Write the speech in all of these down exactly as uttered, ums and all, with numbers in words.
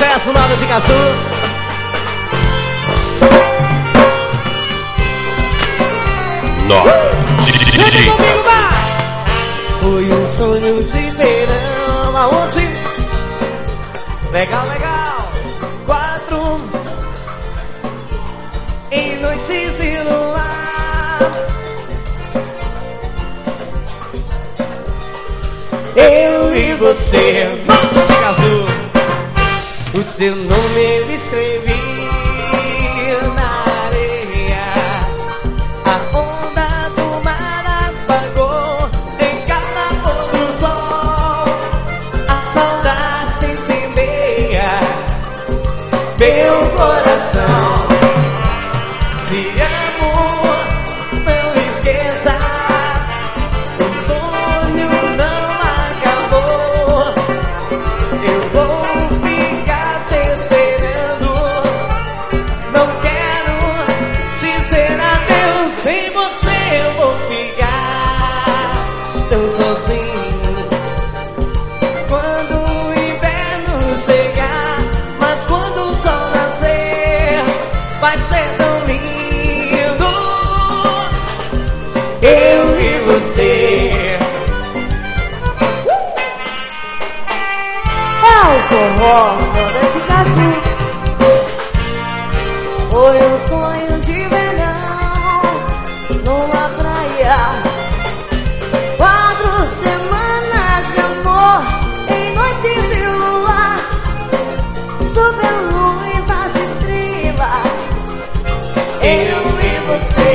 sucesso, Nada de Caçu. Foi um sonho de verão, aonde? Legal, legal. Quatro em noites de luar. Eu e você, Nada de Caçu. O seu nome eu escrevi na areia. A onda do mar apagou em cada pôr do sol. A saudade se incendeia meu coração. Te amo, não esqueça. O sonho não acabou. Eu vou ficar te esperando. Não quero dizer adeus. Sem você eu vou ficar tão sozinho. Quando o inverno chegar, mas quando o sol nascer, vai ser tão lindo. Eu e você. É o forró, Nada de Caçu. Foi um sonho de verão numa praia. Quatro semanas de amor em noites de luar. Sob a luz das estrelas, Eu e você.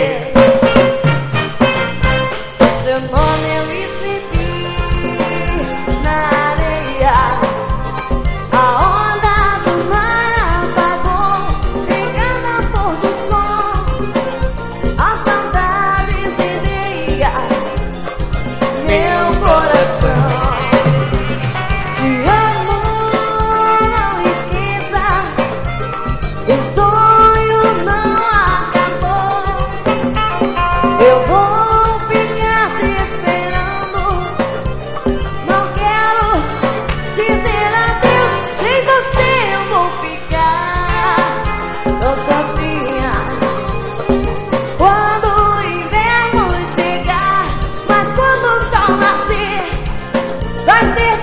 seu nome eu escrevi na areia. A onda do mar apagou em cada pôr do sol. A saudade incendeia meu coração. Te amo, não esqueça. O sonho não acabou. Eu vou ficar te esperando. Não quero dizer adeus. Sem você eu vou ficar tão sozinha. Quando o inverno chegar, mas quando o sol nascer, vai ser